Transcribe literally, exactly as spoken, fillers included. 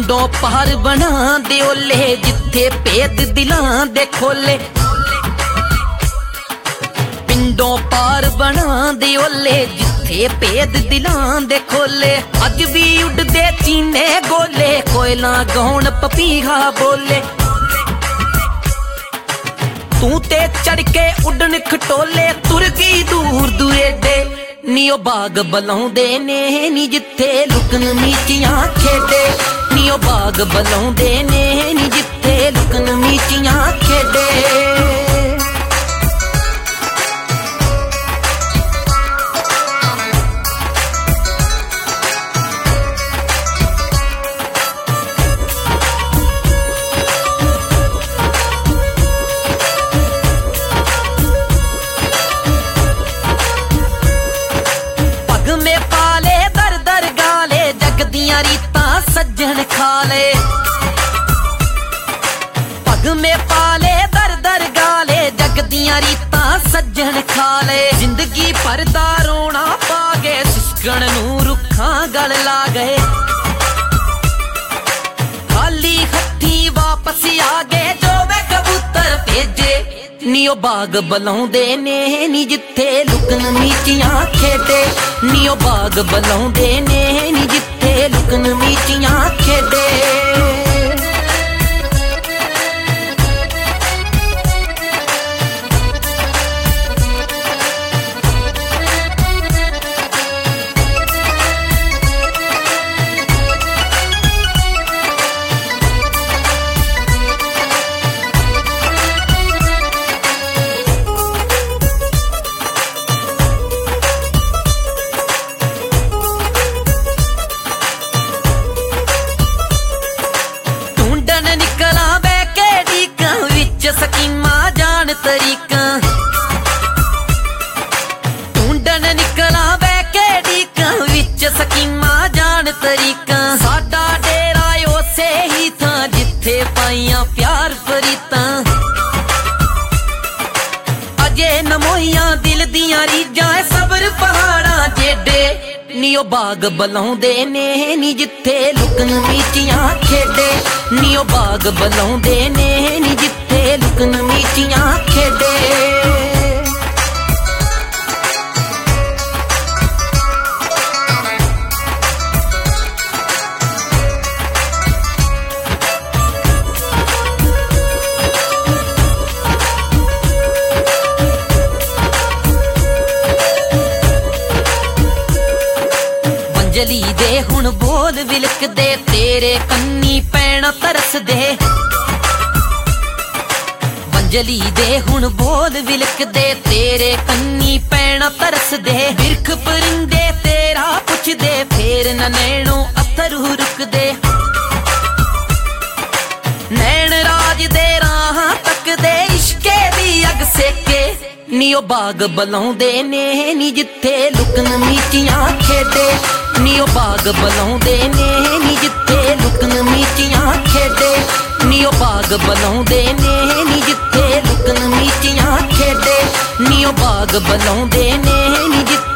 पिंडों पार बना दे ओले जिथे भेद दिलां दे खोले। पिंडों पार बना दे ओले जिथे भेद दिलां दे खोले। अज भी उड़दे चीने गोले कोयला गौन पपीहा बोले। तू ते चढ़ के उड़न खटोले तुर गई दूर दुएडे। नी ओ बाग बलाउंदे ने नी जिथे लुकन मीचियां खेडे। नी ओ बाग बलाउंदे ने नी जिथे लुकन मीचियां खेडे। सज्जन खाले पग में पाले दर दर गाले जग दियां रीतां सज्जन खाले। जिंदगी भर दा रोना पा गए सिसकण नूं रुखां गल ला गए। खाली हत्थी वापस आ गए जो वे कबूतर भेजे। नी ओ बाग बलाउंदे ने नी जिथे लुकन मीचियां खेडे। नी ओ बाग बलाउंदे ने नी जिथे लुकन मीचियां खेडे। सकीमा जान तरीका ढूंढन निकला बैके डीका विच सकीमा जान तरीका। साडा डेरा उसे ही था जिथे पाइया प्यार फरीता। अजे नमोइया दिल दियां रीजां सबर पहाड़ा जेडे। नी ओ बाग बलाउंदे ने नी जिथे लुकन मीचियां खेडे। नी ओ बाग बलाउंदे ने नी जिथे लुकन मीचियां खेडे। वंजली दे हुण बोल विलक दे तेरे कन्नी पैना तरस दे। वंजली दे हुण बोल विलक दे तेरे कन्नी पैना तरस दे। बिरख परिंदे तेरा पुछ दे फेर न नैनो अथरू रुक दे। नैन राज दे राह तक दे इश्के दी अग सेके। नी ओ बाग बलाउंदे ने नी जिथे लुकन मीचियां खेडे। नी ओ बाग बलाउंदे ने नी जिथे लुकन मीचियां खेडे। नी ओ बाग बलाउंदे ने नी जिथे लुकन मीचियां खेडे। नी ओ बाग बलाउंदे ने नी जिथे